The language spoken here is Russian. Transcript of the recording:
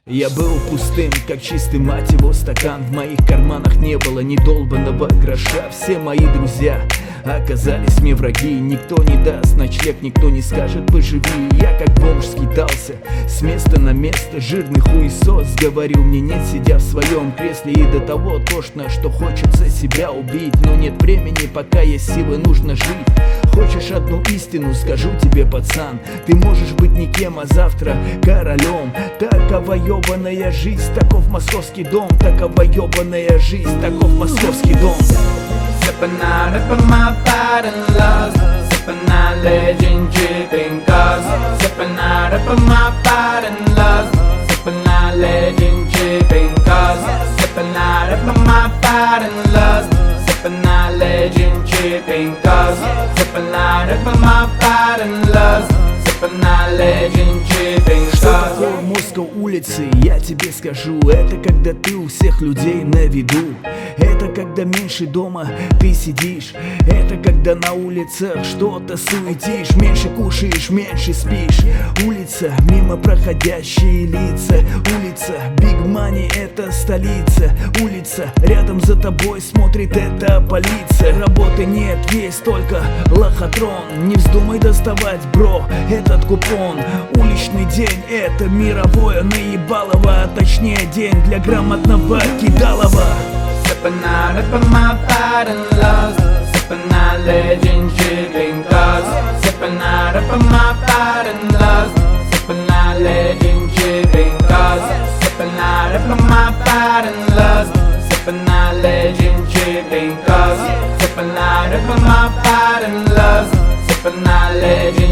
Я был пустым, как чистый, мать его, стакан. В моих карманах не было ни долбаного гроша. Все мои друзья оказались мне враги. Никто не даст ночлег, никто не скажет поживи. Я как бомж скитался с места на место. Жирный хуесос говорил мне нет, сидя в своем кресле. И до того тошно, что хочется себя убить. Но нет времени, пока есть силы, нужно жить. Хочешь одну истину, скажу тебе, пацан. Ты можешь быть никем, а завтра королем. Такова ебаная жизнь, таков московский дом. Такова ебаная жизнь, таков московский дом. Sippin' out of my patent loves, sippin' out legend dripping cause. Sippin' out of my patent loves, sippin' out legend dripping cause. Sippin' out of my patent loves, sippin' out legend dripping cause. Sippin' out of my patent loves, sippin' out legend dripping cause. Что такое Москва улицы, я тебе скажу. Это когда ты у всех людей на виду. Это когда меньше дома ты сидишь. Это когда на улицах что-то суетишь. Меньше кушаешь, меньше спишь. Улица, мимо проходящие лица. Улица, Big Money, это столица. Улица, рядом за тобой смотрит эта полиция. Работы нет, есть только лохотрон. Не вздумай доставать, бро, этот купон. Уличный день, это мировое наебалово. А точнее день для грамотного кидалова. Sippin' out of my patent loves, sippin' out legend dripping cause. Sippin' out of my patent loves, sippin' out legend dripping cause. Sippin' out of my patent loves, sippin' out legend dripping cause. Sippin' out of my patent loves, sippin' out legend.